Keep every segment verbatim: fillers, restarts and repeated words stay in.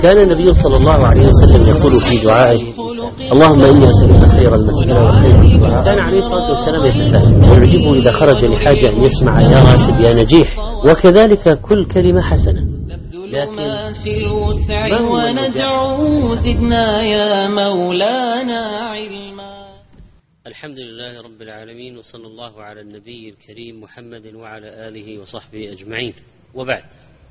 كان النبي صلى الله عليه وسلم يقول في دعائه: اللهم إني أسألك خير المسألة وخير الدعاء. كان عليه الصلاة والسلام يتفهم ويعجبه إذا خرج لحاجة أن يسمع يا راشد يا نجيح، وكذلك كل كلمة حسنة. لكن في الوسع وندعو زدنا يا مولانا علما. الحمد لله رب العالمين، وصلى الله على النبي الكريم محمد وعلى آله وصحبه أجمعين، وبعد.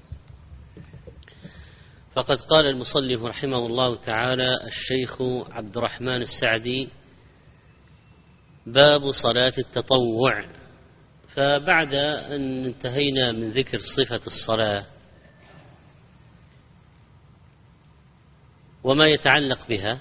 فقد قال المصنف رحمه الله تعالى الشيخ عبد الرحمن السعدي: باب صلاة التطوع. فبعد أن انتهينا من ذكر صفة الصلاة وما يتعلق بها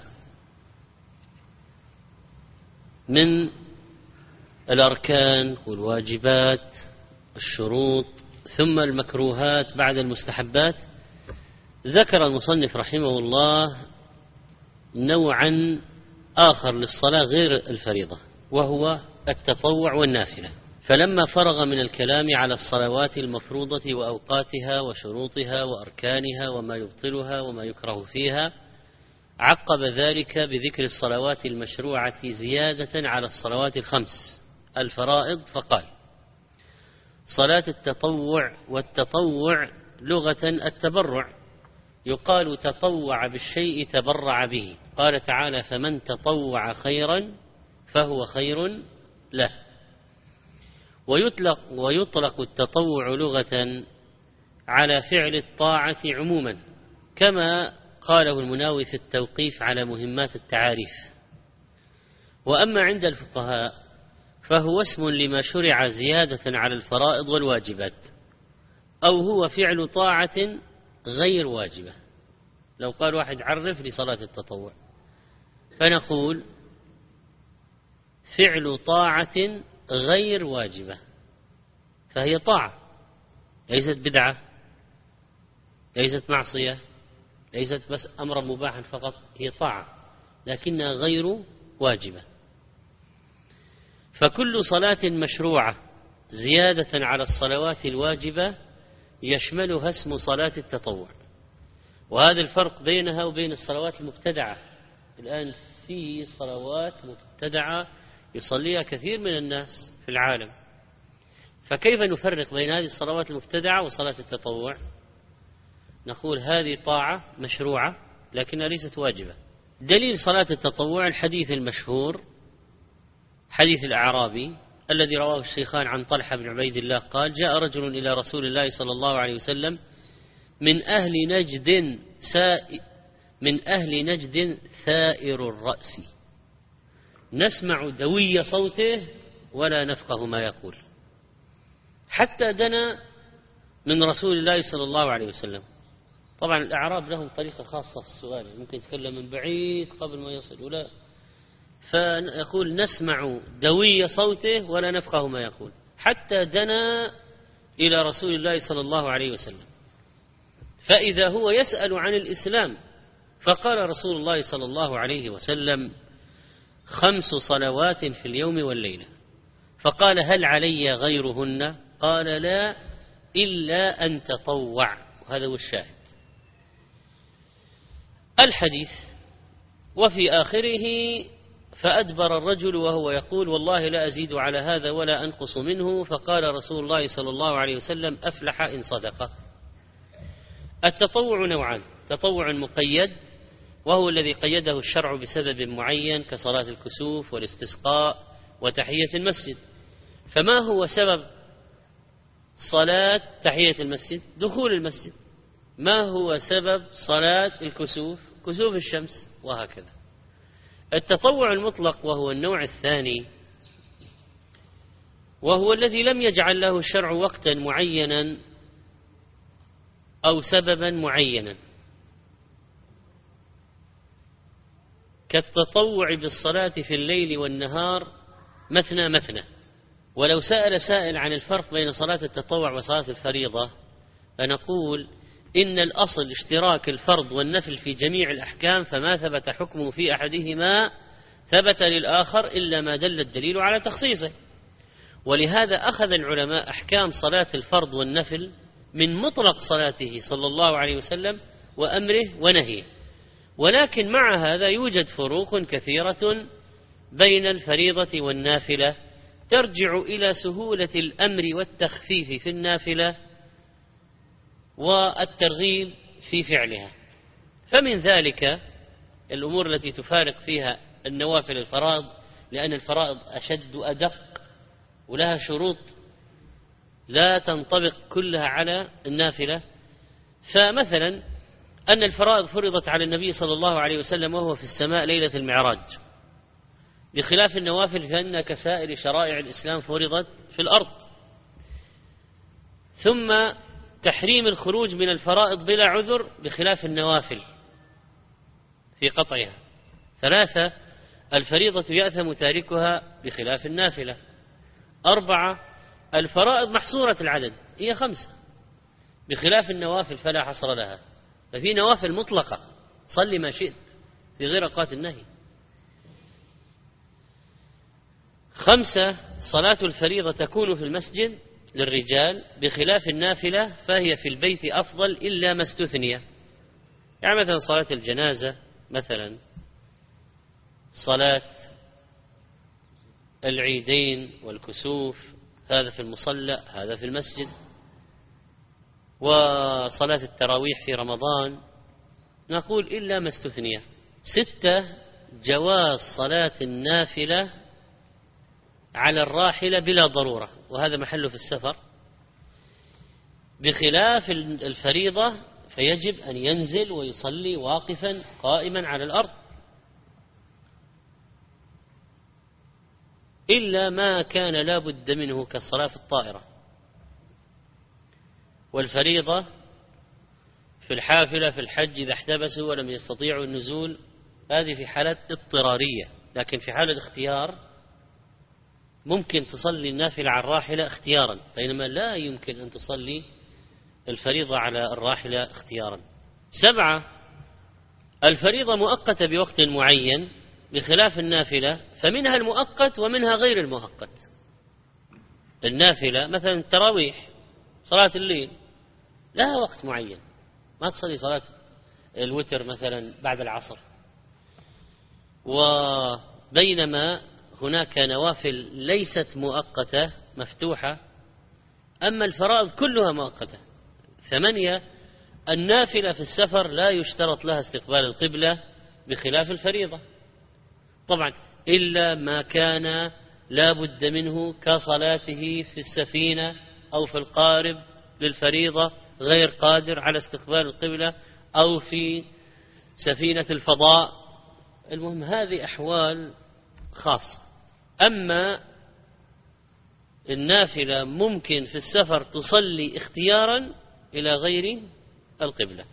من الأركان والواجبات والشروط ثم المكروهات بعد المستحبات، ذكر المصنف رحمه الله نوعا آخر للصلاة غير الفريضة، وهو التطوع والنافلة. فلما فرغ من الكلام على الصلوات المفروضة وأوقاتها وشروطها وأركانها وما يبطلها وما يكره فيها، عقب ذلك بذكر الصلوات المشروعة زيادة على الصلوات الخمس الفرائض، فقال: صلاة التطوع. والتطوع لغة التبرع، يقال تطوع بالشيء تبرع به. قال تعالى: فمن تطوع خيرا فهو خير له. ويطلق, ويطلق التطوع لغة على فعل الطاعة عموما، كما قاله المناوي في التوقيف على مهمات التعاريف. وأما عند الفقهاء فهو اسم لما شرع زيادة على الفرائض والواجبات، أو هو فعل طاعة غير واجبة. لو قال واحد: عرف لي صلاة التطوع، فنقول: فعل طاعة غير واجبة، فهي طاعة، ليست بدعة، ليست معصية، ليست بس أمرا مباحا فقط، هي طاعة لكنها غير واجبة. فكل صلاة مشروعة زيادة على الصلوات الواجبة يشملها اسم صلاة التطوع. وهذا الفرق بينها وبين الصلوات المبتدعة. الآن في صلوات مبتدعة يصليها كثير من الناس في العالم، فكيف نفرق بين هذه الصلوات المبتدعة وصلاة التطوع؟ نقول هذه طاعة مشروعة لكنها ليست واجبة. دليل صلاة التطوع الحديث المشهور، حديث الأعرابي الذي رواه الشيخان عن طلحة بن عبيد الله قال: جاء رجل إلى رسول الله صلى الله عليه وسلم من أهل نجد سائ من أهل نجد ثائر الرأس، نسمع دوي صوته ولا نفقه ما يقول، حتى دنا من رسول الله صلى الله عليه وسلم. طبعا الأعراب لهم طريقة خاصة في السؤال، ممكن يتكلم من بعيد قبل ما يصل، ولا فيقول نسمع دوي صوته ولا نفقه ما يقول، حتى دنا إلى رسول الله صلى الله عليه وسلم، فإذا هو يسأل عن الإسلام، فقال رسول الله صلى الله عليه وسلم: خمس صلوات في اليوم والليلة. فقال: هل علي غيرهن؟ قال: لا، إلا أن تطوع. وهذا هو الشاهد الحديث. وفي آخره: فأدبر الرجل وهو يقول: والله لا أزيد على هذا ولا أنقص منه. فقال رسول الله صلى الله عليه وسلم: أفلح إن صدق. التطوع نوعان: تطوع مقيد، وهو الذي قيده الشرع بسبب معين كصلاة الكسوف والاستسقاء وتحية المسجد. فما هو سبب صلاة تحية المسجد؟ دخول المسجد. ما هو سبب صلاة الكسوف؟ كسوف الشمس، وهكذا. التطوع المطلق وهو النوع الثاني، وهو الذي لم يجعل له الشرع وقتا معينا أو سببا معينا، كالتطوع بالصلاة في الليل والنهار مثنى مثنى. ولو سأل سائل عن الفرق بين صلاة التطوع وصلاة الفريضة، فنقول: إن الأصل اشتراك الفرض والنفل في جميع الأحكام، فما ثبت حكمه في أحدهما ثبت للآخر إلا ما دل الدليل على تخصيصه. ولهذا أخذ العلماء أحكام صلاة الفرض والنفل من مطلق صلاته صلى الله عليه وسلم وأمره ونهيه. ولكن مع هذا يوجد فروق كثيرة بين الفريضة والنافلة ترجع إلى سهولة الأمر والتخفيف في النافلة والترغيب في فعلها. فمن ذلك الأمور التي تفارق فيها النوافل الفرائض، لأن الفرائض أشد أدق ولها شروط لا تنطبق كلها على النافلة. فمثلا أن الفرائض فرضت على النبي صلى الله عليه وسلم وهو في السماء ليلة المعراج، بخلاف النوافل فإن كسائر شرائع الإسلام فرضت في الأرض. ثم تحريم الخروج من الفرائض بلا عذر بخلاف النوافل في قطعها. ثلاثة، الفريضة يأثم تاركها بخلاف النافلة. أربعة، الفرائض محصورة العدد هي خمسة بخلاف النوافل فلا حصر لها، ففي نوافل مطلقة صل ما شئت في غير أوقات النهي. خمسة، صلاة الفريضة تكون في المسجد للرجال بخلاف النافلة فهي في البيت أفضل إلا ما استثني. يعني مثلا صلاة الجنازة، مثلا صلاة العيدين والكسوف، هذا في المصلى هذا في المسجد. وصلاة التراويح في رمضان نقول إلا ما استثني. ستة، جواز صلاة النافلة على الراحلة بلا ضرورة، وهذا محله في السفر، بخلاف الفريضة فيجب أن ينزل ويصلي واقفا قائما على الأرض، إلا ما كان لا بد منه كالصلاة في الطائرة. والفريضة في الحافلة في الحج إذا احتبسوا ولم يستطيعوا النزول، هذه في حالة اضطرارية. لكن في حالة الاختيار ممكن تصلي النافلة على الراحلة اختيارا، بينما لا يمكن أن تصلي الفريضة على الراحلة اختيارا. سبعة، الفريضة مؤقتة بوقت معين بخلاف النافلة، فمنها المؤقت ومنها غير المؤقت. النافلة مثلا التراويح صلاة الليل لها وقت معين، ما تصلي صلاة الوتر مثلا بعد العصر. وبينما هناك نوافل ليست مؤقتة مفتوحة، أما الفرائض كلها مؤقتة. ثمانية، النافلة في السفر لا يشترط لها استقبال القبلة بخلاف الفريضة، طبعا إلا ما كان لا بد منه كصلاته في السفينة أو في القارب للفريضة غير قادر على استقبال القبلة، أو في سفينة الفضاء. المهم هذه أحوال خاصة. أما النافلة ممكن في السفر تصلي اختيارا إلى غير القبلة.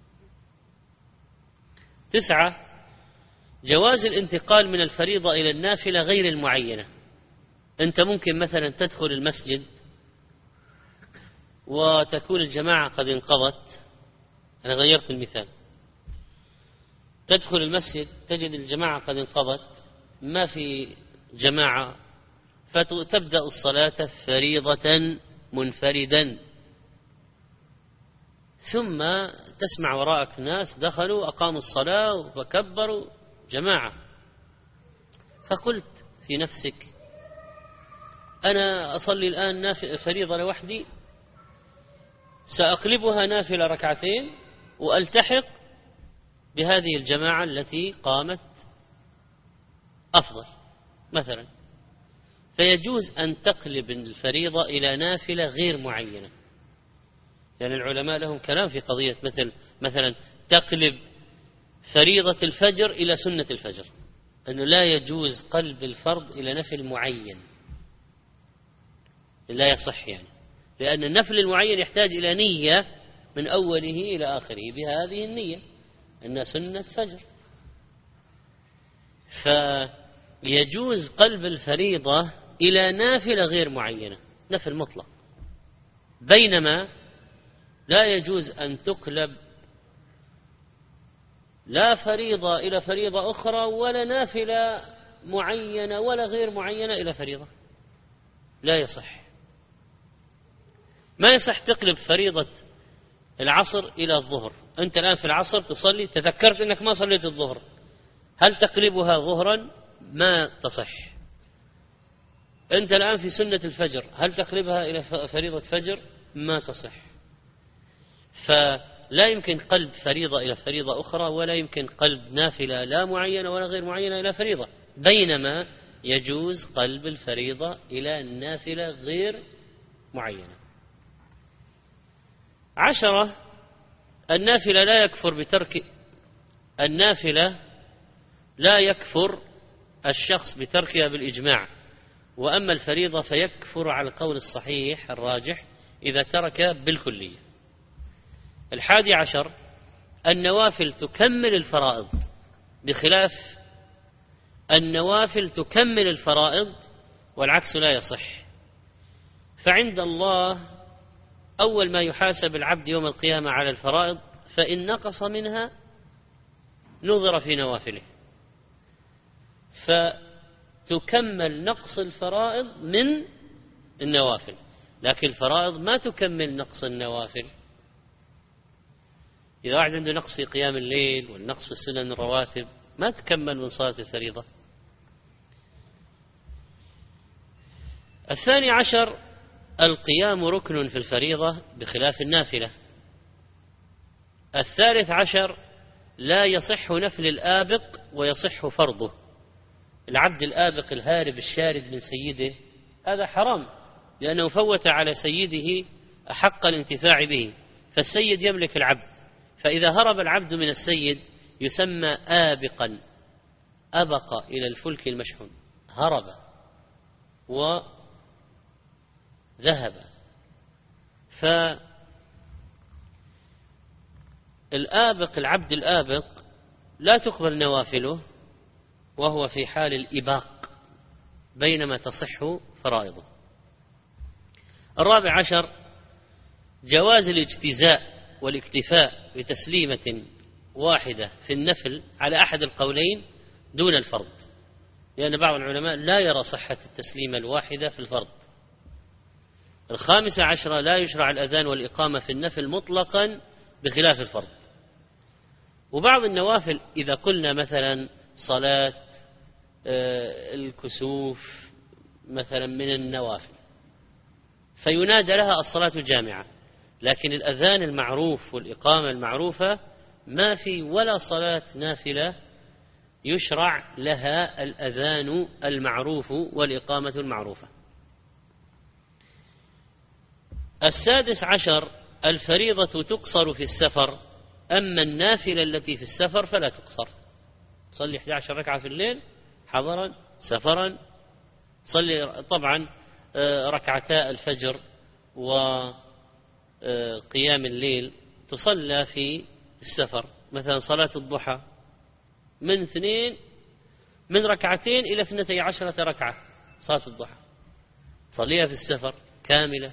تسعة، جواز الانتقال من الفريضة إلى النافلة غير المعينة. أنت ممكن مثلا تدخل المسجد وتكون الجماعة قد انقضت، أنا غيرت المثال، تدخل المسجد تجد الجماعة قد انقضت، ما في جماعة، فتبدأ الصلاة فريضة منفردا، ثم تسمع وراءك ناس دخلوا أقاموا الصلاة وكبروا جماعة، فقلت في نفسك أنا أصلي الآن فريضة لوحدي، سأقلبها نافلة ركعتين وألتحق بهذه الجماعة التي قامت أفضل مثلا. فيجوز أن تقلب الفريضة إلى نافلة غير معينة، لأن يعني العلماء لهم كلام في قضية مثل مثلا تقلب فريضة الفجر إلى سنة الفجر، أنه لا يجوز قلب الفرض إلى نفل معين، لا يصح يعني، لأن النفل المعين يحتاج إلى نية من أوله إلى آخره بهذه النية أنها سنة فجر. فيجوز قلب الفريضة إلى نافلة غير معينة، نفل مطلق، بينما لا يجوز أن تقلب لا فريضة إلى فريضة أخرى ولا نافلة معينة ولا غير معينة إلى فريضة، لا يصح. ما يصح تقلب فريضة العصر إلى الظهر، أنت الآن في العصر تصلي، تذكرت أنك ما صليت الظهر، هل تقلبها ظهرا؟ ما تصح. أنت الآن في سنة الفجر، هل تقلبها إلى فريضة فجر؟ ما تصح. فلا يمكن قلب فريضة إلى فريضة أخرى، ولا يمكن قلب نافلة لا معينة ولا غير معينة إلى فريضة، بينما يجوز قلب الفريضة إلى النافلة غير معينة. عشرة، النافلة لا يكفر بترك النافلة لا يكفر الشخص بتركها بالإجماع، وأما الفريضة فيكفر على القول الصحيح الراجح إذا ترك بالكلية. الحادي عشر، النوافل تكمل الفرائض، بخلاف النوافل تكمل الفرائض والعكس لا يصح. فعند الله أول ما يحاسب العبد يوم القيامة على الفرائض، فإن نقص منها نظر في نوافله، فتكمل نقص الفرائض من النوافل، لكن الفرائض ما تكمل نقص النوافل. إذا واحد عنده نقص في قيام الليل والنقص في السنن الرواتب ما تكمل من صلاة الفريضة. الثاني عشر، القيام ركن في الفريضة بخلاف النافلة. الثالث عشر، لا يصح نفل الآبق ويصح فرضه. العبد الآبق الهارب الشارد من سيده هذا حرام، لأنه فوت على سيده حق الانتفاع به، فالسيد يملك العبد، فإذا هرب العبد من السيد يسمى آبقا، أبق إلى الفلك المشحون، هرب وذهب. فالآبق العبد الآبق لا تقبل نوافله وهو في حال الإباق، بينما تصح فرائضه. الرابع عشر، جواز الاجتزاء والاكتفاء بتسليمة واحدة في النفل على أحد القولين دون الفرض، لأن بعض العلماء لا يرى صحة التسليمة الواحدة في الفرض. الخامسة عشرة، لا يشرع الأذان والإقامة في النفل مطلقا بخلاف الفرض. وبعض النوافل إذا قلنا مثلا صلاة الكسوف مثلا من النوافل فينادى لها الصلاة جامعة، لكن الأذان المعروف والإقامة المعروفة ما في ولا صلاة نافلة يشرع لها الأذان المعروف والإقامة المعروفة. السادس عشر، الفريضة تقصر في السفر، أما النافلة التي في السفر فلا تقصر. صلي إحدى عشرة ركعة في الليل حضرا سفرا، صلي طبعا ركعتا الفجر وقيام الليل تصلى في السفر، مثلا صلاة الضحى من اثنين من ركعتين إلى اثنتي عشرة ركعة، صلاة الضحى صليها في السفر كاملة.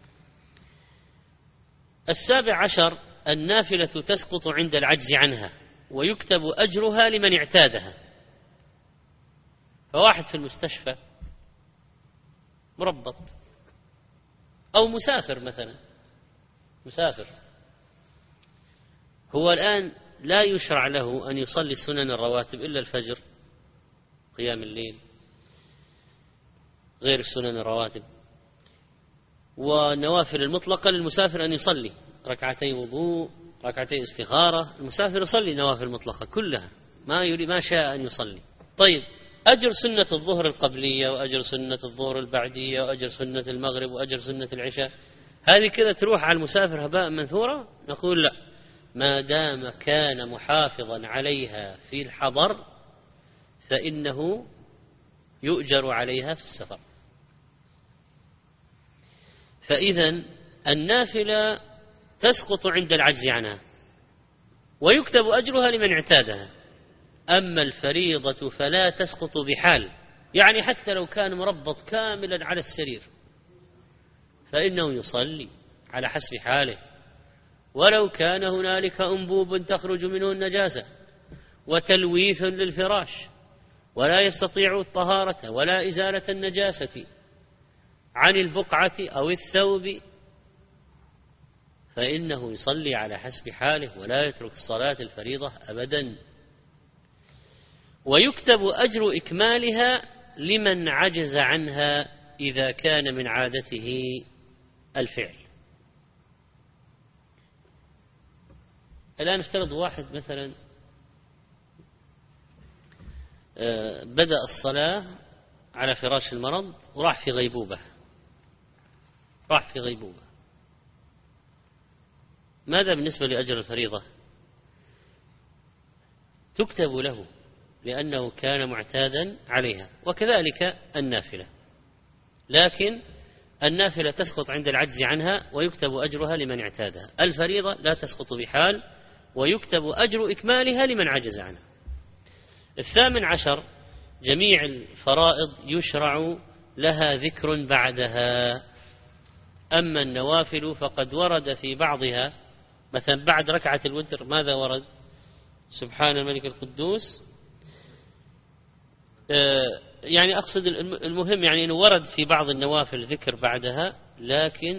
السابع عشر، النافلة تسقط عند العجز عنها ويكتب أجرها لمن اعتادها. فواحد في المستشفى مربط أو مسافر مثلا، مسافر هو الآن لا يشرع له أن يصلي سنن الرواتب إلا الفجر قيام الليل غير السنن الرواتب، والنوافل المطلقة للمسافر أن يصلي ركعتي وضوء ركعتي استخارة، المسافر يصلي نوافل مطلقة كلها ما يريد ما شاء أن يصلي. طيب أجر سنة الظهر القبلية وأجر سنة الظهر البعدية وأجر سنة المغرب وأجر سنة العشاء، هذه كذا تروح على المسافر هباء منثورا؟ نقول لا، ما دام كان محافظا عليها في الحضر فإنه يؤجر عليها في السفر. فإذا النافلة تسقط عند العجز عنها ويكتب أجرها لمن اعتادها، أما الفريضة فلا تسقط بحال، يعني حتى لو كان مربط كاملا على السرير فإنه يصلي على حسب حاله، ولو كان هنالك أنبوب تخرج منه النجاسة وتلويث للفراش ولا يستطيع الطهارة ولا إزالة النجاسة عن البقعة أو الثوب، فإنه يصلي على حسب حاله ولا يترك الصلاة الفريضة أبدا. ويكتب أجر إكمالها لمن عجز عنها إذا كان من عادته الفعل. الآن افترض واحد مثلا بدأ الصلاة على فراش المرض وراح في غيبوبة راح في غيبوبة ماذا بالنسبة لأجر الفريضة؟ تكتب له لأنه كان معتادا عليها، وكذلك النافلة، لكن النافلة تسقط عند العجز عنها ويكتب أجرها لمن اعتادها. الفريضة لا تسقط بحال ويكتب أجر إكمالها لمن عجز عنها. الثامن عشر جميع الفرائض يشرع لها ذكر بعدها، أما النوافل فقد ورد في بعضها مثلا بعد ركعة الوتر ماذا ورد؟ سبحان الملك القدوس، يعني أقصد المهم يعني أنه ورد في بعض النوافل ذكر بعدها، لكن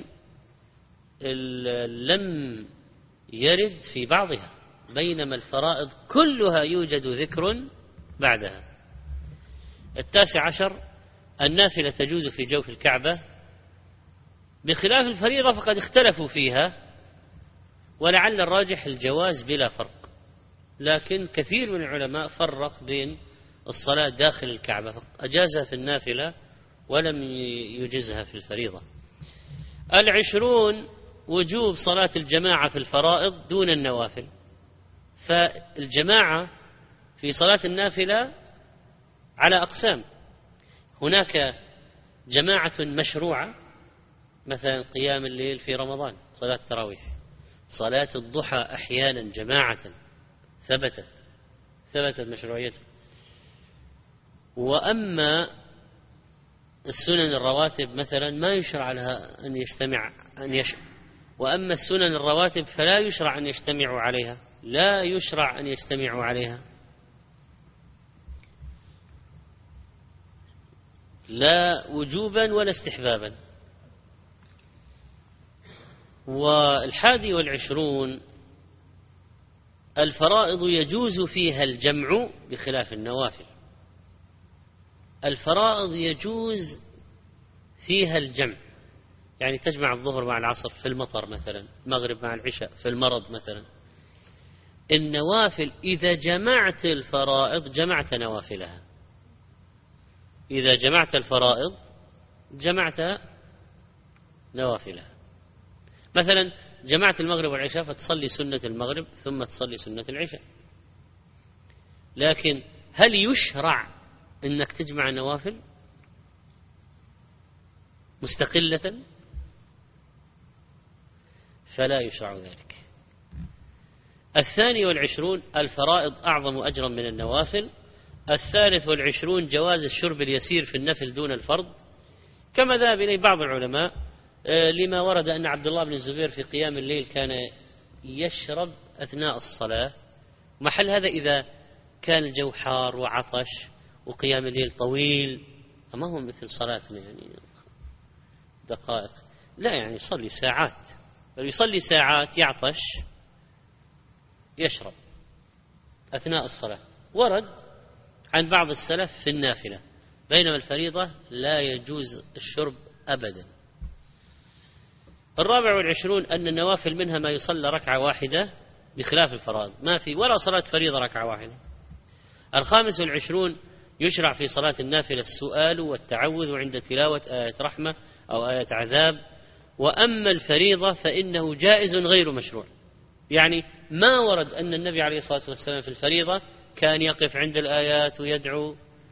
لم يرد في بعضها، بينما الفرائض كلها يوجد ذكر بعدها. التاسع عشر النافلة تجوز في جوف الكعبة، بخلاف الفريضة فقد اختلفوا فيها، ولعل الراجح الجواز بلا فرق، لكن كثير من العلماء فرق بين الصلاة داخل الكعبة، أجازها في النافلة ولم يجزها في الفريضة. العشرون وجوب صلاة الجماعة في الفرائض دون النوافل، فالجماعة في صلاة النافلة على أقسام، هناك جماعة مشروعة مثلا قيام الليل في رمضان، صلاة التراويح، صلاة الضحى أحيانا جماعة ثبتت ثبتت مشروعيتها. وأما السنن الرواتب مثلا ما يشرع لها أن يجتمع أن يشرع وأما السنن الرواتب فلا يشرع أن يجتمعوا عليها لا يشرع أن يجتمعوا عليها لا وجوبا ولا استحبابا. والحادي والعشرون الفرائض يجوز فيها الجمع بخلاف النوافل. الفرائض يجوز فيها الجمع، يعني تجمع الظهر مع العصر في المطر مثلا، المغرب مع العشاء في المرض مثلا. النوافل إذا جمعت الفرائض جمعت نوافلها، إذا جمعت الفرائض جمعت نوافلها. مثلا جمعت المغرب والعشاء فتصلي سنة المغرب ثم تصلي سنة العشاء، لكن هل يشرع أنك تجمع نوافل مستقلة؟ فلا يشرع ذلك. الثاني والعشرون الفرائض أعظم أجرا من النوافل. الثالث والعشرون جواز الشرب اليسير في النفل دون الفرض، كما ذهب إليه بعض العلماء لما ورد أن عبد الله بن الزبير في قيام الليل كان يشرب أثناء الصلاة. محل هذا إذا كان الجو حار وعطش وقيام الليل طويل، ما هو مثل صلاتنا يعني دقائق، لا يعني يصلي ساعات، يصلي ساعات يعطش يشرب أثناء الصلاة. ورد عن بعض السلف في النافلة، بينما الفريضة لا يجوز الشرب أبدا. الرابع والعشرون أن النوافل منها ما يصلى ركعة واحدة بخلاف الفرائض، ما في ولا صلاة فريضة ركعة واحدة. الخامس والعشرون يشرع في صلاة النافلة السؤال والتعوذ عند تلاوة آية رحمة أو آية عذاب. وأما الفريضة فإنه جائز غير مشروع، يعني ما ورد أن النبي عليه الصلاة والسلام في الفريضة كان يقف عند الآيات ويدعو،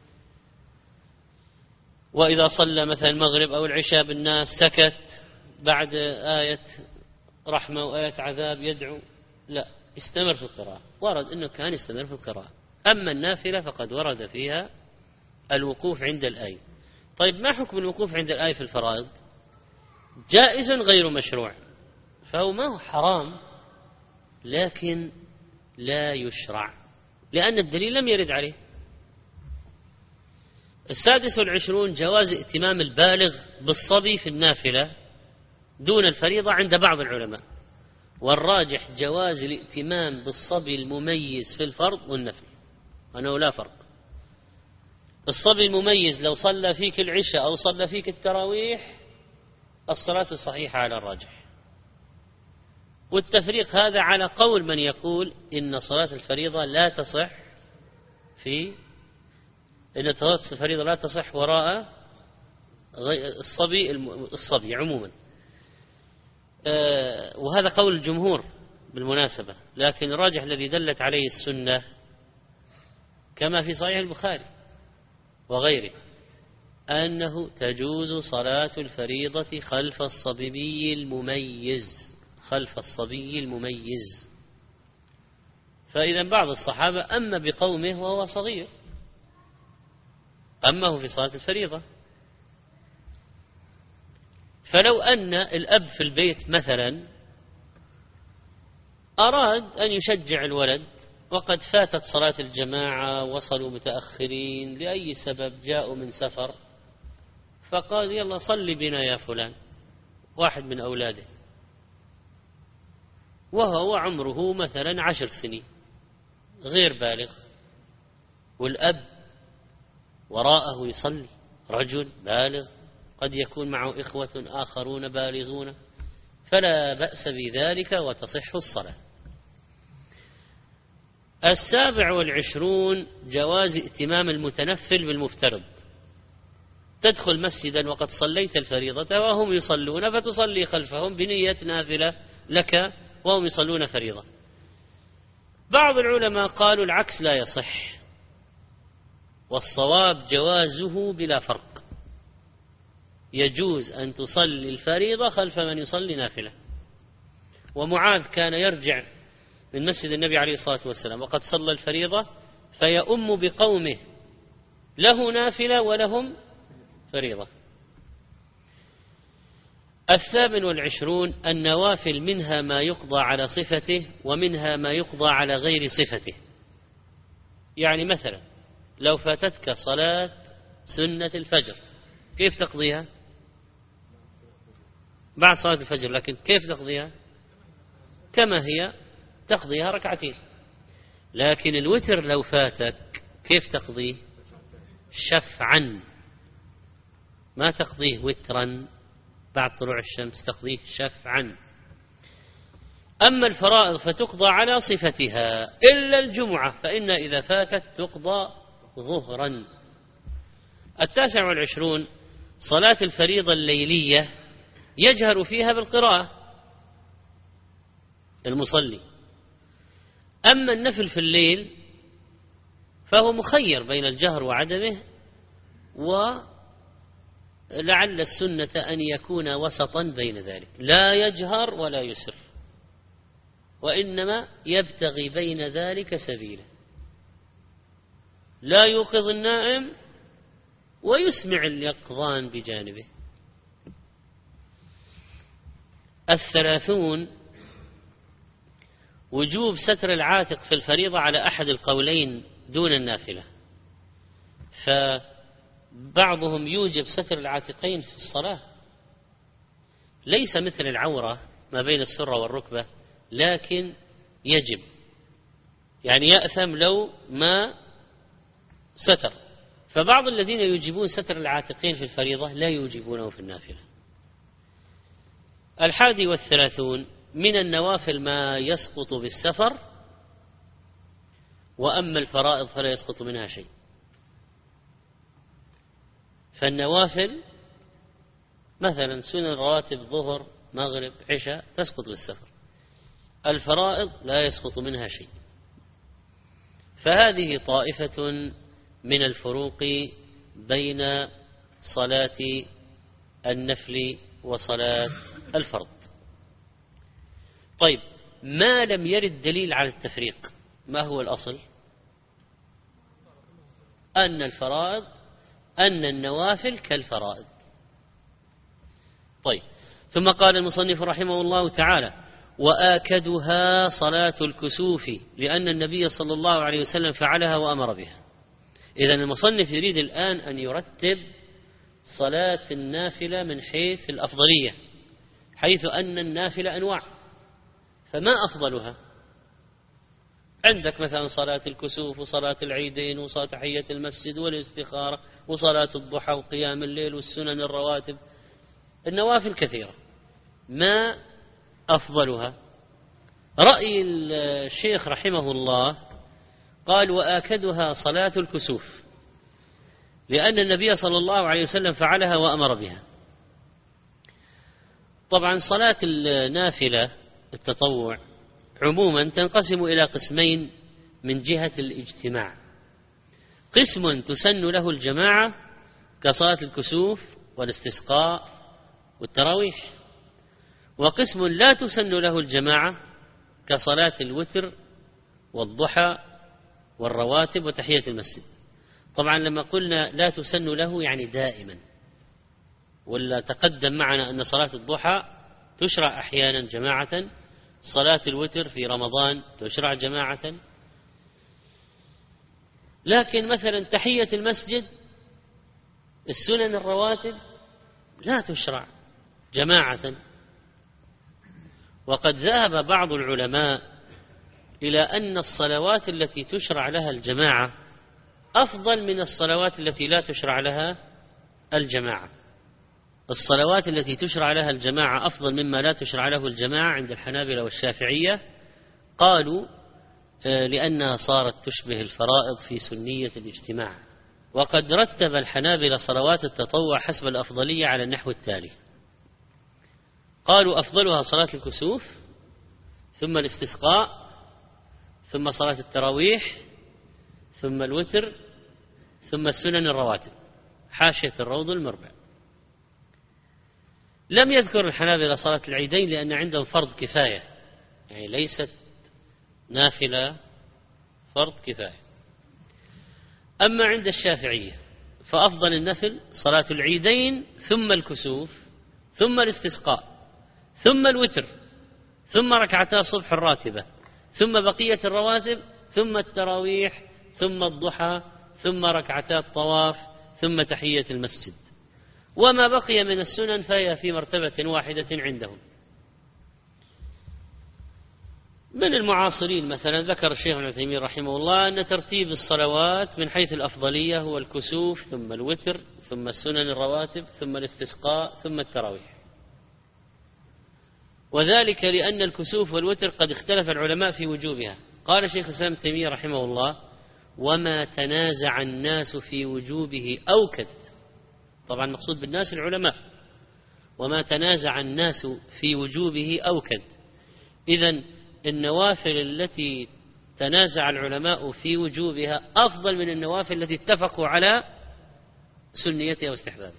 وإذا صلى مثلا المغرب أو العشاء بالناس سكت بعد آية رحمة وآية عذاب يدعو، لا، استمر في القراءة. ورد أنه كان يستمر في القراءة. أما النافلة فقد ورد فيها الوقوف عند الآية. طيب ما حكم الوقوف عند الآية في الفرائض؟ جائز غير مشروع، فهو ما هو حرام لكن لا يشرع لأن الدليل لم يرد عليه. السادس والعشرون جواز ائتمام البالغ بالصبي في النافلة دون الفريضة عند بعض العلماء، والراجح جواز الائتمام بالصبي المميز في الفرض والنفل، أنه لا فرق. الصبي المميز لو صلى فيك العشاء أو صلى فيك التراويح الصلاة صحيحة على الراجح. والتفريق هذا على قول من يقول إن صلاة الفريضة لا تصح في إن صلاة الفريضة لا تصح وراء الصبي الصبي عموما. آه وهذا قول الجمهور بالمناسبة، لكن الراجح الذي دلت عليه السنة كما في صحيح البخاري وغيره أنه تجوز صلاة الفريضة خلف الصبي المميز، خلف الصبي المميز. فإذا بعض الصحابة أما بقومه وهو صغير، أمه في صلاة الفريضة. فلو أن الأب في البيت مثلا أراد أن يشجع الولد وقد فاتت صلاة الجماعة، وصلوا متأخرين لأي سبب، جاءوا من سفر، فقال يلا صلي بنا يا فلان، واحد من أولاده وهو عمره مثلا عشر سنين غير بالغ، والأب وراءه يصلي رجل بالغ قد يكون معه إخوة آخرون بالغون، فلا بأس بذلك وتصح الصلاة. السابع والعشرون جواز ائتمام المتنفل بالمفترض. تدخل مسجدا وقد صليت الفريضة وهم يصلون فتصلي خلفهم بنية نافلة لك وهم يصلون فريضة. بعض العلماء قالوا العكس لا يصح، والصواب جوازه بلا فرق، يجوز أن تصلي الفريضة خلف من يصلي نافلة. ومعاذ كان يرجع من مسجد النبي عليه الصلاة والسلام وقد صلى الفريضة فيؤم بقومه له نافلة ولهم فريضة. الثامن والعشرون النوافل منها ما يقضى على صفته ومنها ما يقضى على غير صفته. يعني مثلا لو فاتتك صلاة سنة الفجر كيف تقضيها؟ بعد صلاة الفجر، لكن كيف تقضيها؟ كما هي تقضيها ركعتين. لكن الوتر لو فاتك كيف تقضيه؟ شفعا، ما تقضيه وترا بعد طلوع الشمس، تقضيه شفعا. أما الفرائض فتقضى على صفتها إلا الجمعة فإن إذا فاتت تقضى ظهرا. التاسع والعشرون صلاة الفريضة الليلية يجهر فيها بالقراءة المصلي. أما النفل في الليل فهو مخير بين الجهر وعدمه، ولعل السنة أن يكون وسطا بين ذلك، لا يجهر ولا يسر، وإنما يبتغي بين ذلك سبيلا، لا يوقظ النائم ويسمع اليقظان بجانبه. الثلاثون وجوب ستر العاتق في الفريضة على أحد القولين دون النافلة. فبعضهم يوجب ستر العاتقين في الصلاة، ليس مثل العورة ما بين السرة والركبة، لكن يجب، يعني يأثم لو ما ستر. فبعض الذين يوجبون ستر العاتقين في الفريضة لا يوجبونه في النافلة. الحادي والثلاثون من النوافل ما يسقط بالسفر، وأما الفرائض فلا يسقط منها شيء. فالنوافل مثلا سنن رواتب ظهر مغرب عشاء تسقط بالسفر، الفرائض لا يسقط منها شيء. فهذه طائفة من الفروق بين صلاة النفل وصلاة الفرض. طيب، ما لم يرد دليل على التفريق ما هو الأصل؟ أن الفرائض أن النوافل كالفرائض. طيب، ثم قال المصنف رحمه الله تعالى: وآكدها صلاة الكسوف لأن النبي صلى الله عليه وسلم فعلها وأمر بها. إذن المصنف يريد الآن أن يرتب صلاة النافلة من حيث الأفضلية، حيث أن النافلة أنواع، فما أفضلها؟ عندك مثلا صلاة الكسوف وصلاة العيدين وصلاة تحية المسجد والاستخارة وصلاة الضحى وقيام الليل والسنن الرواتب، النوافل كثيرة، ما أفضلها؟ رأي الشيخ رحمه الله قال: وآكدها صلاة الكسوف، لأن النبي صلى الله عليه وسلم فعلها وأمر بها. طبعا صلاة النافلة التطوع عموما تنقسم إلى قسمين من جهة الاجتماع: قسم تسن له الجماعة كصلاة الكسوف والاستسقاء والتراويح، وقسم لا تسن له الجماعة كصلاة الوتر والضحى والرواتب وتحية المسجد. طبعا لما قلنا لا تسن له يعني دائما، ولا تقدم معنا أن صلاة الضحى تشرع أحيانا جماعة، صلاة الوتر في رمضان تشرع جماعة، لكن مثلا تحية المسجد السنن الرواتب لا تشرع جماعة. وقد ذهب بعض العلماء إلى أن الصلوات التي تشرع لها الجماعة أفضل من الصلوات التي لا تشرع لها الجماعة. الصلوات التي تشرع لها الجماعة أفضل مما لا تشرع له الجماعة عند الحنابلة والشافعية، قالوا لأنها صارت تشبه الفرائض في سنية الاجتماع. وقد رتب الحنابلة صلوات التطوع حسب الأفضلية على النحو التالي: قالوا أفضلها صلاة الكسوف، ثم الاستسقاء، ثم صلاة التراويح، ثم الوتر، ثم السنن الرواتب. حاشية الروض المربع. لم يذكر الحنابلة صلاة العيدين لأن عندهم فرض كفاية، يعني ليست نافلة، فرض كفاية. أما عند الشافعية فأفضل النفل صلاة العيدين ثم الكسوف ثم الاستسقاء ثم الوتر ثم ركعتا الصبح الراتبة ثم بقية الرواتب ثم التراويح ثم الضحى ثم ركعتا الطواف ثم تحية المسجد. وما بقي من السنن فهي في مرتبة واحدة عندهم. من المعاصرين مثلا ذكر الشيخ ابن عثيمين رحمه الله أن ترتيب الصلوات من حيث الأفضلية هو الكسوف ثم الوتر ثم السنن الرواتب ثم الاستسقاء ثم التراويح، وذلك لأن الكسوف والوتر قد اختلف العلماء في وجوبها. قال الشيخ الإسلام ابن تيمية رحمه الله: وما تنازع الناس في وجوبه أوكد. طبعا مقصود بالناس العلماء. وما تنازع الناس في وجوبه أوكد. إذن النوافل التي تنازع العلماء في وجوبها أفضل من النوافل التي اتفقوا على سنيتها واستحبابها.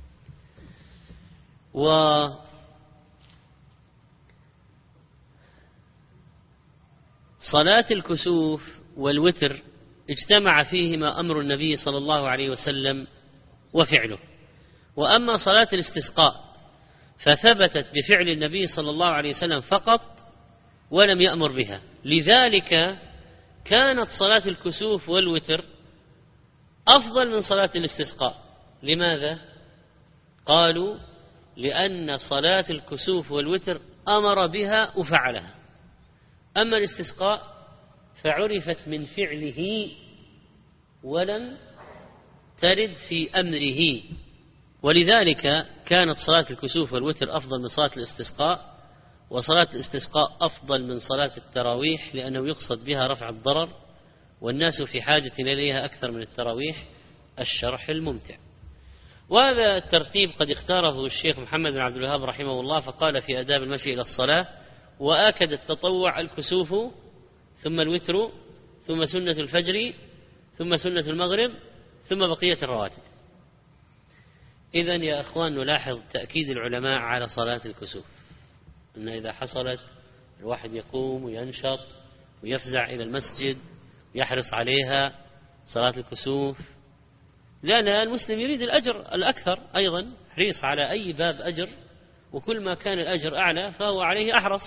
وصلاة الكسوف والوتر اجتمع فيهما أمر النبي صلى الله عليه وسلم وفعله. وأما صلاة الاستسقاء فثبتت بفعل النبي صلى الله عليه وسلم فقط ولم يأمر بها، لذلك كانت صلاة الكسوف والوتر أفضل من صلاة الاستسقاء. لماذا؟ قالوا: لأن صلاة الكسوف والوتر أمر بها وفعلها، أما الاستسقاء فعرفت من فعله ولم ترد في أمره، ولذلك كانت صلاة الكسوف والوتر أفضل من صلاة الاستسقاء، وصلاة الاستسقاء أفضل من صلاة التراويح لأنه يقصد بها رفع الضرر، والناس في حاجة إليها أكثر من التراويح. الشرح الممتع. وهذا الترتيب قد اختاره الشيخ محمد بن عبد الوهاب رحمه الله، فقال في آداب المشي إلى الصلاة: وآكد التطوع الكسوف ثم الوتر ثم سنة الفجر ثم سنة المغرب ثم بقية الرواتب. إذن يا أخوان نلاحظ تأكيد العلماء على صلاة الكسوف، أن إذا حصلت الواحد يقوم وينشط ويفزع إلى المسجد ويحرص عليها صلاة الكسوف، لأن المسلم يريد الأجر الأكثر أيضا، حريص على أي باب أجر، وكل ما كان الأجر أعلى فهو عليه أحرص.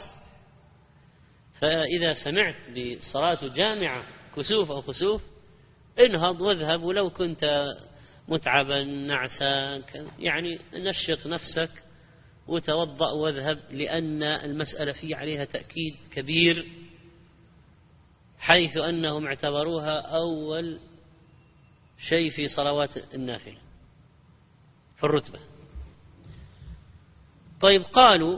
فإذا سمعت بصلاة جامعة كسوف أو خسوف انهض واذهب، ولو كنت متعبا نعسا يعني نشط نفسك وتوضأ واذهب، لأن المسألة فيه عليها تأكيد كبير، حيث أنهم اعتبروها أول شيء في صلوات النافلة في الرتبة. طيب قالوا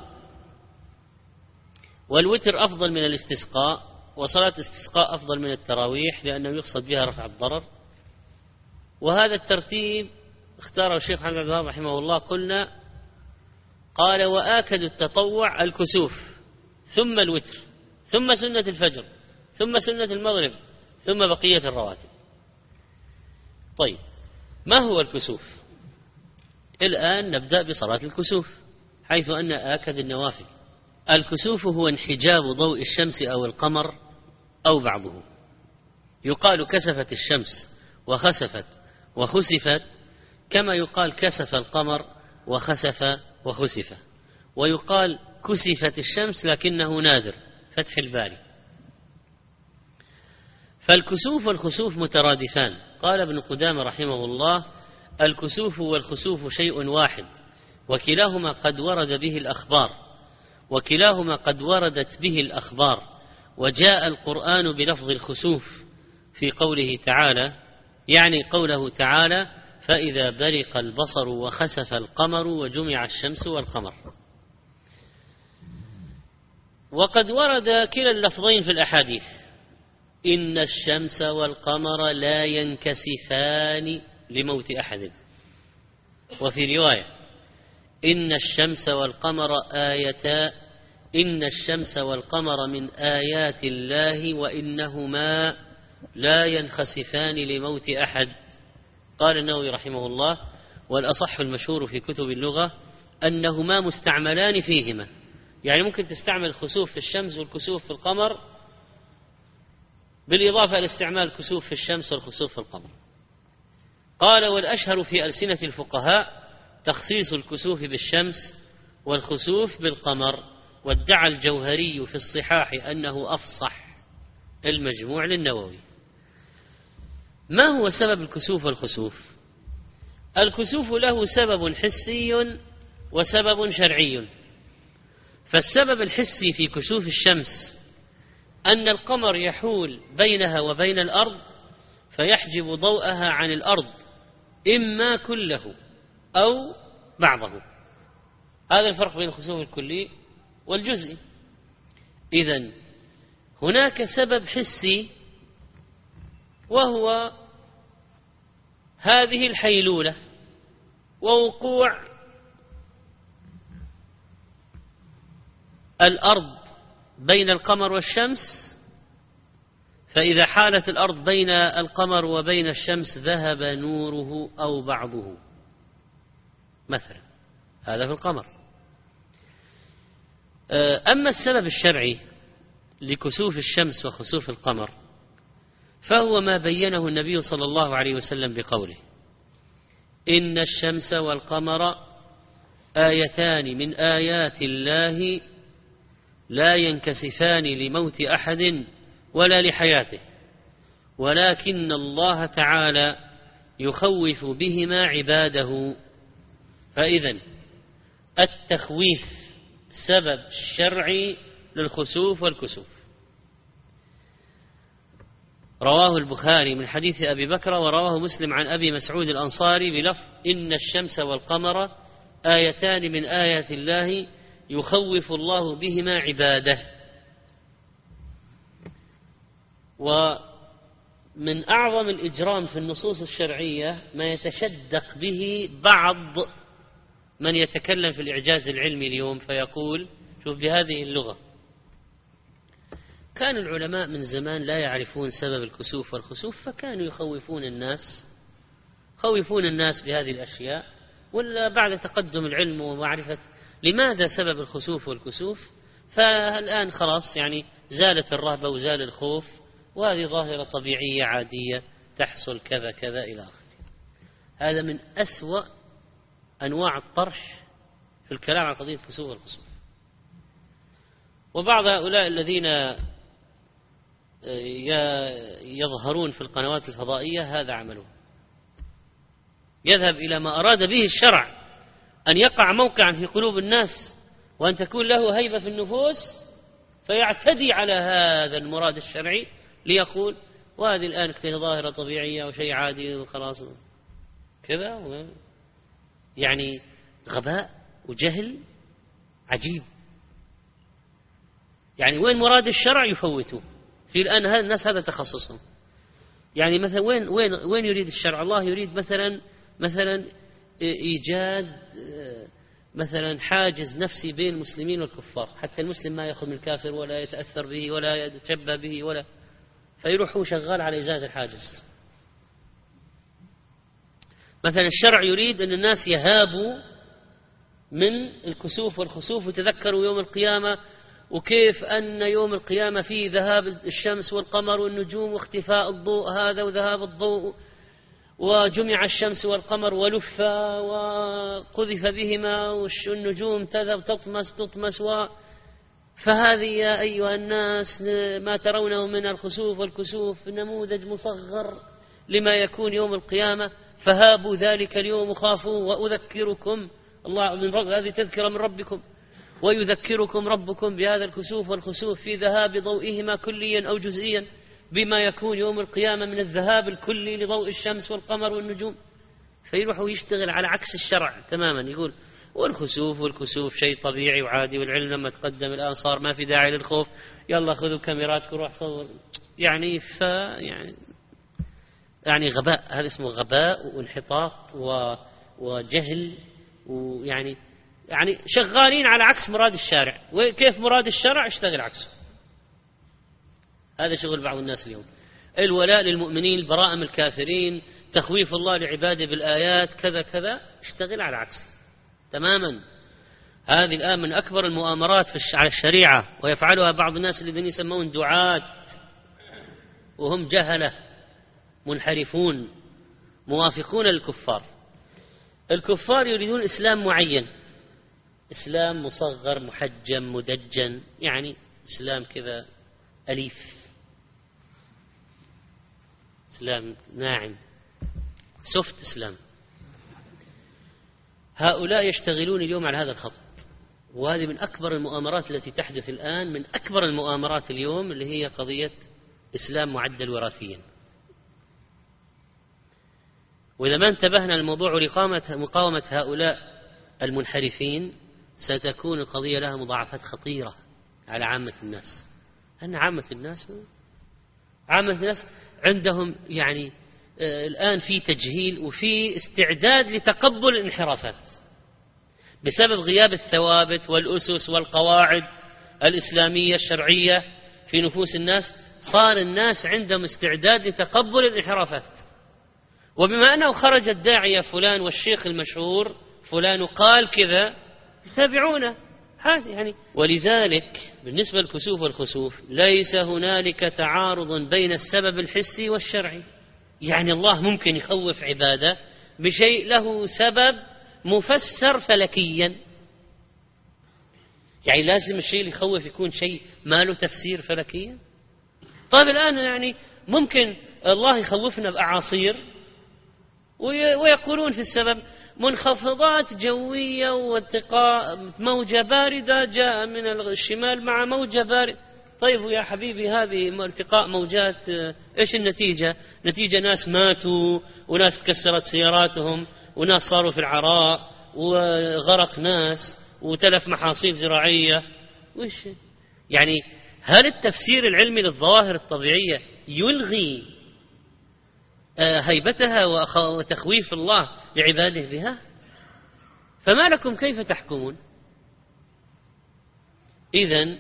والوتر أفضل من الاستسقاء، وصلاة الاستسقاء أفضل من التراويح لأنه يقصد بها رفع الضرر، وهذا الترتيب اختاره الشيخ محمد بن عبد الوهاب رحمه الله. قلنا قال وآكد التطوع الكسوف ثم الوتر ثم سنة الفجر ثم سنة المغرب ثم بقية الرواتب. طيب ما هو الكسوف؟ الآن نبدأ بصلاة الكسوف، حيث أن آكد النوافل. الكسوف هو انحجاب ضوء الشمس أو القمر أو بعضه. يقال كسفت الشمس وخسفت وخسفت، كما يقال كسف القمر وخسف وخسف، ويقال كسفت الشمس لكنه نادر، فتح الباري. فالكسوف والخسوف مترادفان. قال ابن قدامة رحمه الله الكسوف والخسوف شيء واحد، وكلاهما قد ورد به الأخبار وكلاهما قد وردت به الأخبار وجاء القرآن بلفظ الخسوف في قوله تعالى، يعني قوله تعالى فإذا برق البصر وخسف القمر وجمع الشمس والقمر. وقد ورد كلا اللفظين في الأحاديث، إن الشمس والقمر لا ينكسفان لموت أحد، وفي رواية إن الشمس والقمر آيتا إن الشمس والقمر من آيات الله وإنهما لا ينخسفان لموت أحد. قال النووي رحمه الله والأصح المشهور في كتب اللغة أنهما مستعملان فيهما، يعني ممكن تستعمل الخسوف في الشمس والكسوف في القمر، بالإضافة إلى استعمال الكسوف في الشمس والخسوف في القمر. قال والأشهر في ألسنة الفقهاء تخصيص الكسوف بالشمس والخسوف بالقمر، وادعى الجوهري في الصحاح أنه أفصح. المجموع للنووي. ما هو سبب الكسوف والخسوف؟ الكسوف له سبب حسي وسبب شرعي. فالسبب الحسي في كسوف الشمس أن القمر يحول بينها وبين الأرض فيحجب ضوءها عن الأرض، إما كله أو بعضه. هذا الفرق بين الخسوف الكلي والجزئي. إذن هناك سبب حسي وهو هذه الحيلولة ووقوع الأرض بين القمر والشمس، فإذا حالت الأرض بين القمر وبين الشمس ذهب نوره أو بعضه مثلا، هذا في القمر. أما السبب الشرعي لكسوف الشمس وخسوف القمر فهو ما بينه النبي صلى الله عليه وسلم بقوله إن الشمس والقمر آيتان من آيات الله لا ينكسفان لموت أحد ولا لحياته، ولكن الله تعالى يخوف بهما عباده. فإذن التخويف سبب شرعي للخسوف والكسوف. رواه البخاري من حديث أبي بكر، ورواه مسلم عن أبي مسعود الأنصاري بلفظ إن الشمس والقمر آيتان من آيات الله يخوف الله بهما عباده. ومن أعظم الإجرام في النصوص الشرعية ما يتشدق به بعض من يتكلم في الإعجاز العلمي اليوم، فيقول شوف بهذه اللغة كان العلماء من زمان لا يعرفون سبب الكسوف والخسوف فكانوا يخوفون الناس خوفون الناس بهذه الأشياء، ولا بعد تقدم العلم ومعرفة لماذا سبب الخسوف والكسوف فالآن خلاص يعني زالت الرهبة وزال الخوف، وهذه ظاهرة طبيعية عادية تحصل كذا كذا إلى آخره. هذا من أسوأ أنواع الطرح في الكلام عن قضية الكسوف والخسوف. وبعض هؤلاء الذين يظهرون في القنوات الفضائية هذا عمله، يذهب إلى ما أراد به الشرع أن يقع موقعا في قلوب الناس وأن تكون له هيبة في النفوس فيعتدي على هذا المراد الشرعي ليقول وهذه الآن ظاهرة طبيعية وشيء عادي وخلاص كذا. يعني غباء وجهل عجيب. يعني وين مراد الشرع يفوتوه. في الآن هذا الناس هذا تخصصهم. يعني مثلا وين وين وين يريد الشرع؟ الله يريد مثلا مثلا إيجاد مثلا حاجز نفسي بين المسلمين والكفار، حتى المسلم ما يأخذ من الكافر ولا يتأثر به ولا يتشبه به ولا، فيروح هو شغال على إزالة الحاجز. مثلا الشرع يريد أن الناس يهابوا من الكسوف والخسوف وتذكروا يوم القيامة وكيف أن يوم القيامة فيه ذهاب الشمس والقمر والنجوم واختفاء الضوء هذا وذهاب الضوء، وجمع الشمس والقمر ولفا وقذف بهما والنجوم تذهب تطمس تطمس و فهذه يا أيها الناس ما ترونه من الخسوف والكسوف نموذج مصغر لما يكون يوم القيامة، فهابوا ذلك اليوم وخافوا وأذكركم الله من رب هذه تذكرة من ربكم ويذكركم ربكم بهذا الكسوف والخسوف في ذهاب ضوئهما كليا أو جزئيا بما يكون يوم القيامة من الذهاب الكلي لضوء الشمس والقمر والنجوم. فيروح ويشتغل على عكس الشرع تماما، يقول والخسوف والكسوف شيء طبيعي وعادي، والعلم لما تقدم الآن صار ما في داعي للخوف، يلا خذوا كاميراتكم روح صور. يعني ف يعني يعني غباء، هذا اسمه غباء وانحطاط و... وجهل، ويعني يعني شغالين على عكس مراد الشارع. وكيف مراد الشرع اشتغل عكسه. هذا شغل بعض الناس اليوم. الولاء للمؤمنين، البراءة من الكافرين، تخويف الله لعباده بالآيات كذا كذا، اشتغل على عكس تماما. هذه الآن من أكبر المؤامرات في على الشريعة، ويفعلها بعض الناس الذين يسمون دعاة وهم جهلة منحرفون موافقون للكفار. الكفار يريدون إسلام معين، إسلام مصغر محجم مدجن، يعني إسلام كذا أليف، إسلام ناعم سوفت إسلام. هؤلاء يشتغلون اليوم على هذا الخط، وهذه من أكبر المؤامرات التي تحدث الآن. من أكبر المؤامرات اليوم اللي هي قضية إسلام معدل وراثيا. وإذا ما انتبهنا للموضوع مقاومة هؤلاء المنحرفين ستكون القضية لها مضاعفات خطيرة على عامة الناس. أن عامة الناس عامة الناس عندهم يعني آه الآن في تجهيل وفي استعداد لتقبل الانحرافات بسبب غياب الثوابت والأسس والقواعد الإسلامية الشرعية في نفوس الناس. صار الناس عندهم استعداد لتقبل الانحرافات، وبما أنه خرج الداعية فلان والشيخ المشهور فلان قال كذا يتابعونه هذا يعني. ولذلك بالنسبة للكسوف والخسوف ليس هنالك تعارض بين السبب الحسي والشرعي. يعني الله ممكن يخوف عباده بشيء له سبب مفسر فلكيا، يعني لازم الشيء اللي يخوف يكون شيء ما له تفسير فلكيا. طيب الآن يعني ممكن الله يخوفنا بأعاصير ويقولون في السبب منخفضات جوية واتقاء موجة باردة جاء من الشمال مع موجة باردة. طيب يا حبيبي هذه التقاء موجات ايش النتيجة؟ نتيجة ناس ماتوا وناس تكسرت سياراتهم وناس صاروا في العراء وغرق ناس وتلف محاصيل زراعية. وش يعني؟ هل التفسير العلمي للظواهر الطبيعية يلغي هيبتها وتخويف الله لعباده بها؟ فما لكم كيف تحكمون؟ إذن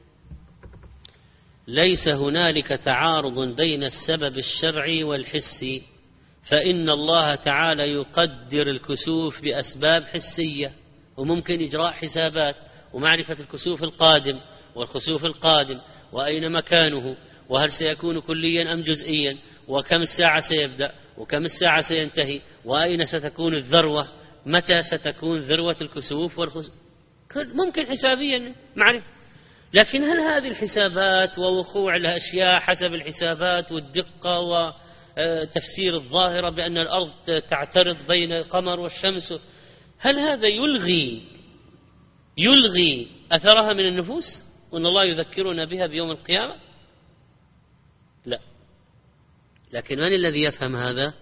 ليس هنالك تعارض بين السبب الشرعي والحسي، فإن الله تعالى يقدر الكسوف بأسباب حسية، وممكن إجراء حسابات ومعرفة الكسوف القادم والخسوف القادم وأين مكانه وهل سيكون كليا أم جزئيا وكم الساعة سيبدأ وكم الساعة سينتهي وأين ستكون الذروة، متى ستكون ذروة الكسوف والخسوف، ممكن حسابيا معرفة. لكن هل هذه الحسابات ووقوع الأشياء حسب الحسابات والدقة وتفسير الظاهرة بأن الأرض تعترض بين القمر والشمس، هل هذا يلغي يلغي أثرها من النفوس وأن الله يذكرنا بها بيوم القيامة؟ لا. لكن من الذي يفهم هذا؟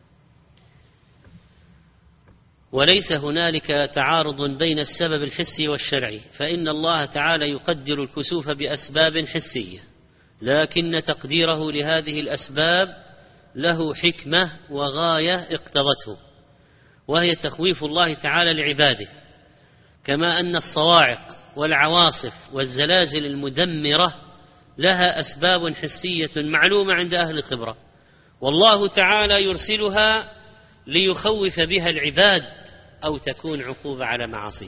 وليس هنالك تعارض بين السبب الحسي والشرعي، فإن الله تعالى يقدر الكسوف بأسباب حسية، لكن تقديره لهذه الأسباب له حكمة وغاية اقتضته، وهي تخويف الله تعالى لعباده، كما أن الصواعق والعواصف والزلازل المدمرة لها أسباب حسية معلومة عند أهل الخبرة، والله تعالى يرسلها ليخوف بها العباد أو تكون عقوبة على معاصيه.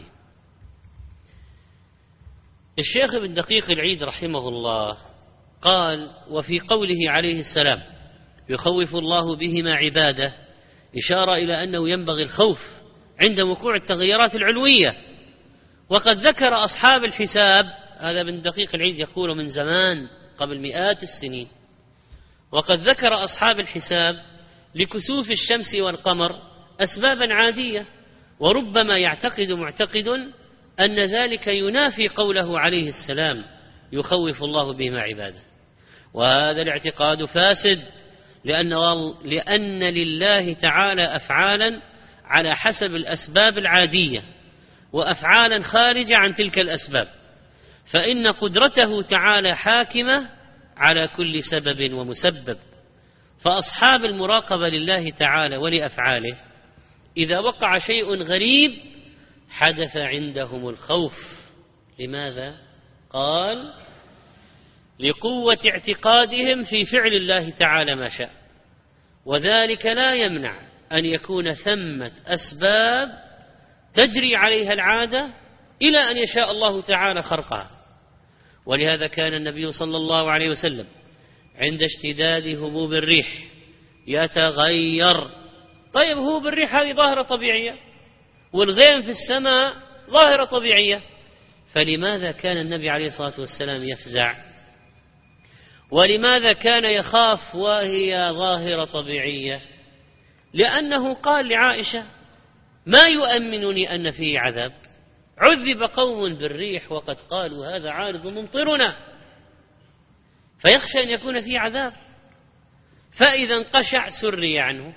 الشيخ ابن دقيق العيد رحمه الله قال: وفي قوله عليه السلام يخوف الله بهما عباده إشارة إلى أنه ينبغي الخوف عند وقوع التغيرات العلوية، وقد ذكر أصحاب الحساب، هذا ابن دقيق العيد يقول من زمان قبل مئات السنين، وقد ذكر أصحاب الحساب لكسوف الشمس والقمر أسبابا عادية، وربما يعتقد معتقد أن ذلك ينافي قوله عليه السلام يخوف الله بهما عباده، وهذا الاعتقاد فاسد، لأن, لأن لله تعالى أفعالا على حسب الأسباب العادية وأفعالا خارجة عن تلك الأسباب، فإن قدرته تعالى حاكمة على كل سبب ومسبب. فأصحاب المراقبة لله تعالى ولأفعاله إذا وقع شيء غريب حدث عندهم الخوف. لماذا؟ قال: لقوة اعتقادهم في فعل الله تعالى ما شاء، وذلك لا يمنع أن يكون ثمة أسباب تجري عليها العادة إلى أن يشاء الله تعالى خرقها. ولهذا كان النبي صلى الله عليه وسلم عند اشتداد هبوب الريح يتغير. طيب هبوب الريح هذه ظاهرة طبيعية، والغيم في السماء ظاهرة طبيعية، فلماذا كان النبي عليه الصلاة والسلام يفزع؟ ولماذا كان يخاف وهي ظاهرة طبيعية؟ لأنه قال لعائشة: ما يؤمنني أن فيه عذاب، عذب قوم بالريح وقد قالوا هذا عارض ممطرنا، فيخشى أن يكون فيه عذاب، فإذا انقشع سري عنه.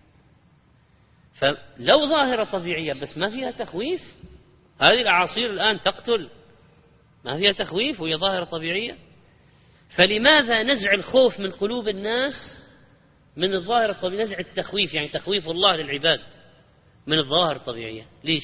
فلو ظاهرة طبيعية بس ما فيها تخويف، هذه الأعاصير الآن تقتل، ما فيها تخويف وهي ظاهرة طبيعية، فلماذا نزع الخوف من قلوب الناس من الظاهرة الطبيعية؟ نزع التخويف يعني تخويف الله للعباد من الظواهر الطبيعية. ليش؟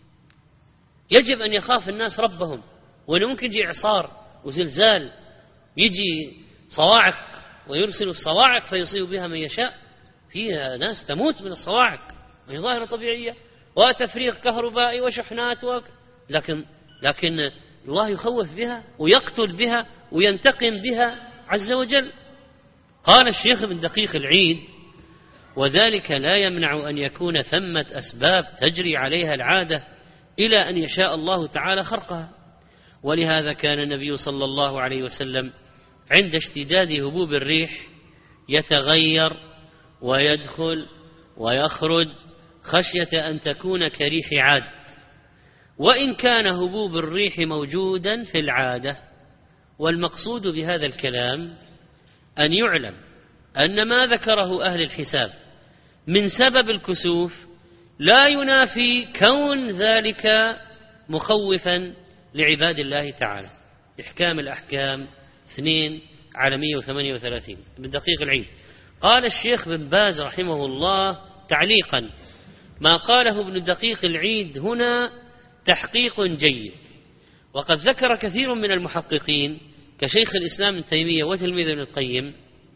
يجب أن يخاف الناس ربهم، وأنه ممكن يجي إعصار وزلزال، يجي صواعق ويرسل الصواعق فيصيب بها من يشاء، فيها ناس تموت من الصواعق وهي ظاهرة طبيعية، وتفريغ كهربائي وشحنات و... لكن لكن الله يخوف بها ويقتل بها وينتقم بها عز وجل. قال الشيخ ابن دقيق العيد: وذلك لا يمنع أن يكون ثمة أسباب تجري عليها العادة إلى أن يشاء الله تعالى خرقها. ولهذا كان النبي صلى الله عليه وسلم عند اشتداد هبوب الريح يتغير ويدخل ويخرج خشية أن تكون كريح عاد، وإن كان هبوب الريح موجودا في العادة. والمقصود بهذا الكلام أن يعلم أن ما ذكره أهل الحساب من سبب الكسوف لا ينافي كون ذلك مخوفا لعباد الله تعالى. إحكام الأحكام اثنين على مئة وثمانية وثلاثين من دقيق العيد. قال الشيخ بن باز رحمه الله تعليقا: ما قاله ابن دقيق العيد هنا تحقيق جيد، وقد ذكر كثير من المحققين كشيخ الإسلام ابن تيمية وتلميذ ابن القيم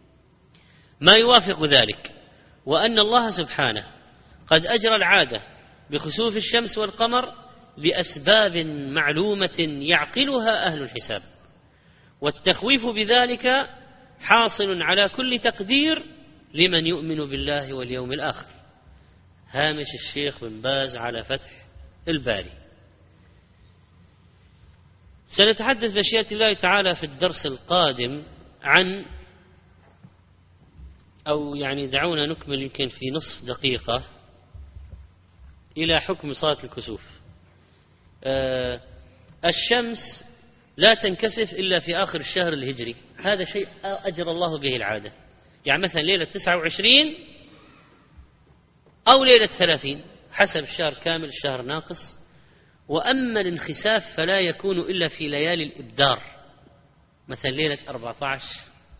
ما يوافق ذلك، وأن الله سبحانه قد أجرى العادة بخسوف الشمس والقمر لأسباب معلومة يعقلها أهل الحساب، والتخويف بذلك حاصل على كل تقدير لمن يؤمن بالله واليوم الآخر. هامش الشيخ بن باز على فتح الباري. سنتحدث بمشيئة الله تعالى في الدرس القادم عن، أو يعني دعونا نكمل يمكن في نصف دقيقة، إلى حكم صلاة الكسوف. آه الشمس لا تنكسف إلا في آخر الشهر الهجري، هذا شيء أجرى الله به العادة، يعني مثلا ليلة تسعة وعشرين أو ليلة ثلاثين حسب الشهر كامل الشهر ناقص. وأما الانخساف فلا يكون إلا في ليالي الإبدار، مثلا ليلة أربعة عشر.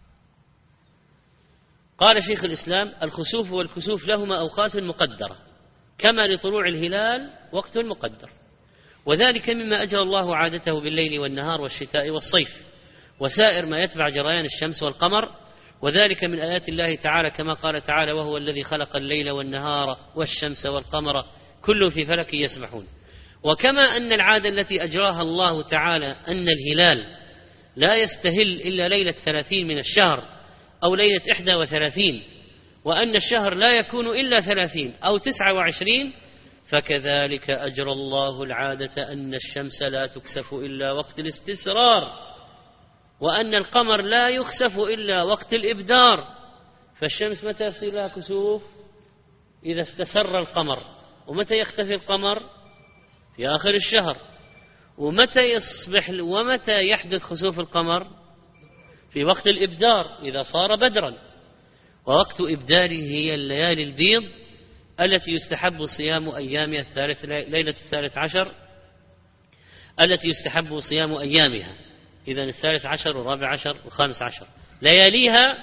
قال شيخ الإسلام: الخسوف والكسوف لهما أوقات مقدرة، كما لطلوع الهلال وقت مقدر، وذلك مما أجرى الله عادته بالليل والنهار والشتاء والصيف وسائر ما يتبع جريان الشمس والقمر، وذلك من آيات الله تعالى كما قال تعالى: وهو الذي خلق الليل والنهار والشمس والقمر كل في فلك يسبحون. وكما أن العادة التي أجراها الله تعالى أن الهلال لا يستهل إلا ليلة ثلاثين من الشهر أو ليلة إحدى وثلاثين، وأن الشهر لا يكون إلا ثلاثين أو تسعة وعشرين، فكذلك أجرى الله العادة أن الشمس لا تكسف إلا وقت الاستسرار، وأن القمر لا يخسف إلا وقت الإبدار. فالشمس متى يصير لها كسوف؟ إذا استسر القمر. ومتى يختفي القمر؟ في آخر الشهر. ومتى يصبح ومتى يحدث خسوف القمر؟ في وقت الإبدار إذا صار بدرا. ووقت إبداره هي الليالي البيض التي يستحب صيام أيامها الثالث ليلة الثالث عشر التي يستحب صيام أيامها، إذن الثالث عشر والرابع عشر والخامس عشر لياليها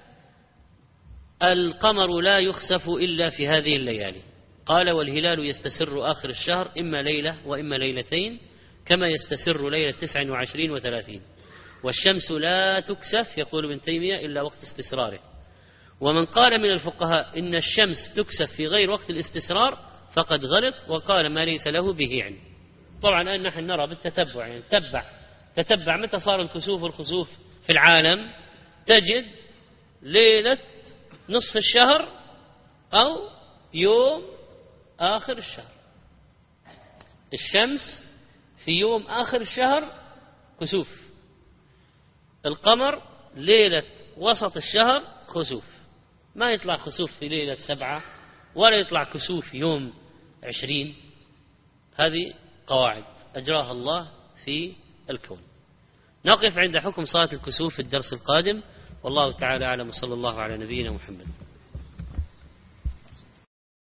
القمر لا يخسف إلا في هذه الليالي. قال: والهلال يستسر آخر الشهر إما ليلة وإما ليلتين، كما يستسر ليلة تسع وعشرين وثلاثين. والشمس لا تكسف يقول ابن تيمية إلا وقت استسراره. ومن قال من الفقهاء إن الشمس تكسف في غير وقت الاستسرار فقد غلط وقال ما ليس له به علم. طبعا الآن نحن نرى بالتتبع، يعني تتبع تتبع متى صار الكسوف والخسوف في العالم، تجد ليلة نصف الشهر أو يوم آخر الشهر. الشمس في يوم آخر الشهر كسوف، القمر ليلة وسط الشهر خسوف، ما يطلع خسوف في ليلة سبعة ولا يطلع كسوف يوم عشرين. هذه قواعد أجراها الله في الكون. نقف عند حكم صلاة الكسوف في الدرس القادم، والله تعالى أعلم، صلى الله على نبينا محمد.